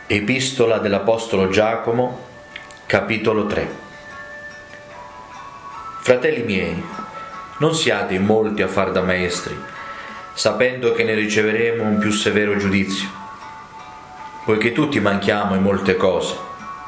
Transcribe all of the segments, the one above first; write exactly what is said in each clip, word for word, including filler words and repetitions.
Epistola dell'Apostolo Giacomo, capitolo tre. Fratelli miei, non siate in molti a far da maestri, sapendo che ne riceveremo un più severo giudizio, poiché tutti manchiamo in molte cose.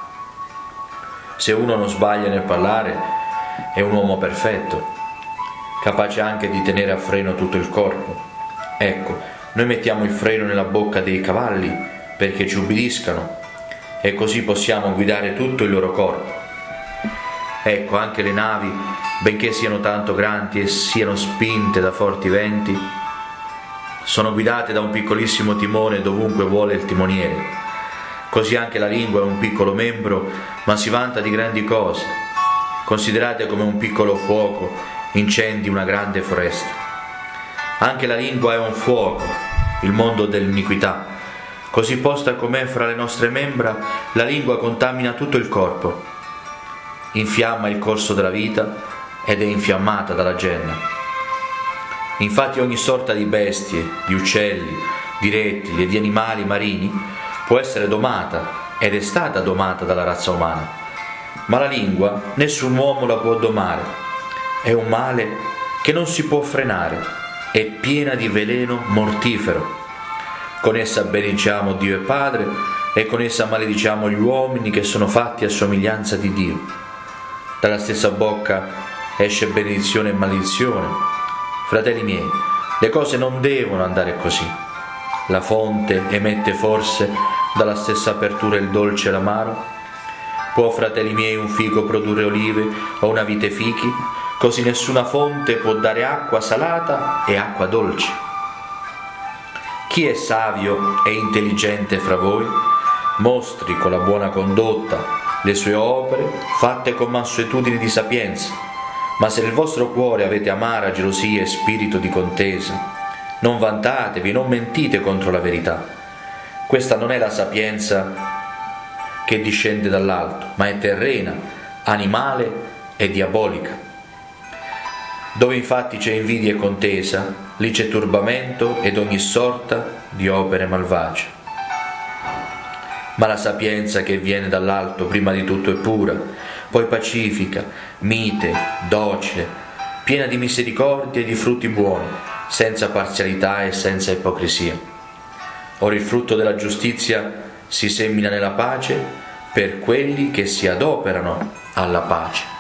Se uno non sbaglia nel parlare, è un uomo perfetto, capace anche di tenere a freno tutto il corpo. Ecco, noi mettiamo il freno nella bocca dei cavalli perché ci ubbidiscano, e così possiamo guidare tutto il loro corpo. Ecco, anche le navi, benché siano tanto grandi e siano spinte da forti venti, sono guidate da un piccolissimo timone dovunque vuole il timoniere. Così anche la lingua è un piccolo membro, ma si vanta di grandi cose. Considerate come un piccolo fuoco incendi una grande foresta. Anche la lingua è un fuoco, il mondo dell'iniquità. Così posta com'è fra le nostre membra, la lingua contamina tutto il corpo, infiamma il corso della vita ed è infiammata dalla genna. Infatti ogni sorta di bestie, di uccelli, di rettili e di animali marini può essere domata ed è stata domata dalla razza umana, ma la lingua nessun uomo la può domare. È un male che non si può frenare, è piena di veleno mortifero. Con essa benediciamo Dio e Padre, e con essa malediciamo gli uomini che sono fatti a somiglianza di Dio. Dalla stessa bocca esce benedizione e maledizione. Fratelli miei, le cose non devono andare così. La fonte emette forse dalla stessa apertura il dolce e l'amaro? Può, fratelli miei, un fico produrre olive o una vite fichi? Così nessuna fonte può dare acqua salata e acqua dolce. Chi è savio e intelligente fra voi? Mostri con la buona condotta le sue opere fatte con mansuetudine di sapienza. Ma se nel vostro cuore avete amara gelosia e spirito di contesa, non vantatevi, non mentite contro la verità. Questa non è la sapienza che discende dall'alto, ma è terrena, animale e diabolica. Dove infatti c'è invidia e contesa, lì c'è turbamento ed ogni sorta di opere malvagie. Ma la sapienza che viene dall'alto prima di tutto è pura, poi pacifica, mite, docile, piena di misericordia e di frutti buoni, senza parzialità e senza ipocrisia. Ora il frutto della giustizia si semina nella pace per quelli che si adoperano alla pace.